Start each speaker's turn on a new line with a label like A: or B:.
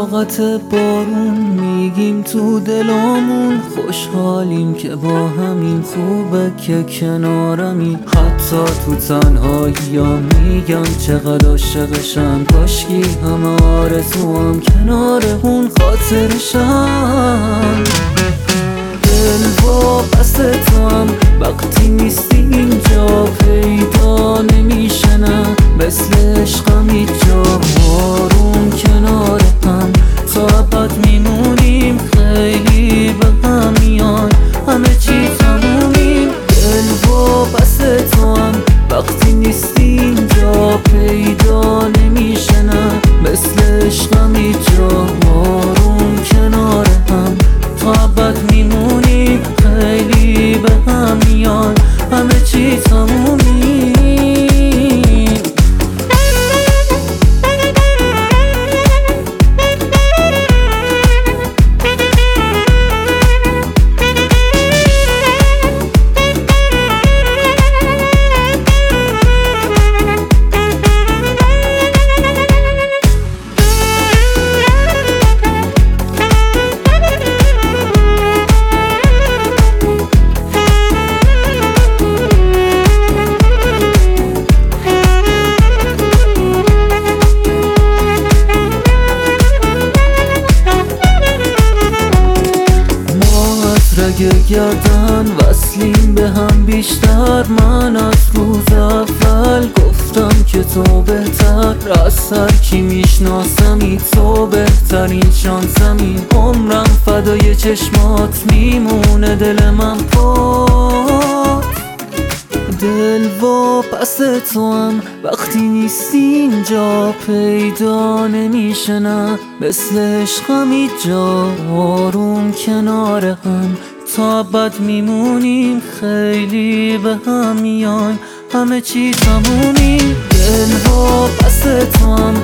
A: طاقت بارون میگیم تو دلامون، خوشحالیم که با همین، خوبه که کنارمی. حتی تو تنهایی ها میگم چقدر عاشقشم، کاشکی همه آرزوام کنار اون خاطرشم. دل و بست تو هم وقتی نیستی اینجا پیدا نمیشه، نه مثل عشقم هیچ جا. آروم کنار هم تا ابد میمونیم، خیلی به هم میان همه چی تمومیم. دل و بست تو هم وقتی نیستی اینجا پیدا نمیشه، نه مثل عشقم هیچ جا. آروم کنار هم تا ابد میمونیم، خیلی به هم میان همه چی تمومیم. رگ گردن وصلیم به هم بیشتر. من از روز اول گفتم که تو بهتر، از هر کی میشناسمی تو بهترین شانسمی. عمرم فدای چشمات میمونه دل من پات. دل و پس تو هم وقتی نیستی اینجا پیدا نمیشه، نه مثل عشقم هیچ جا. آروم کنار هم تا ابد میمونیم، خیلی به هم میان همه چی تمومیم. دل و پس تو هم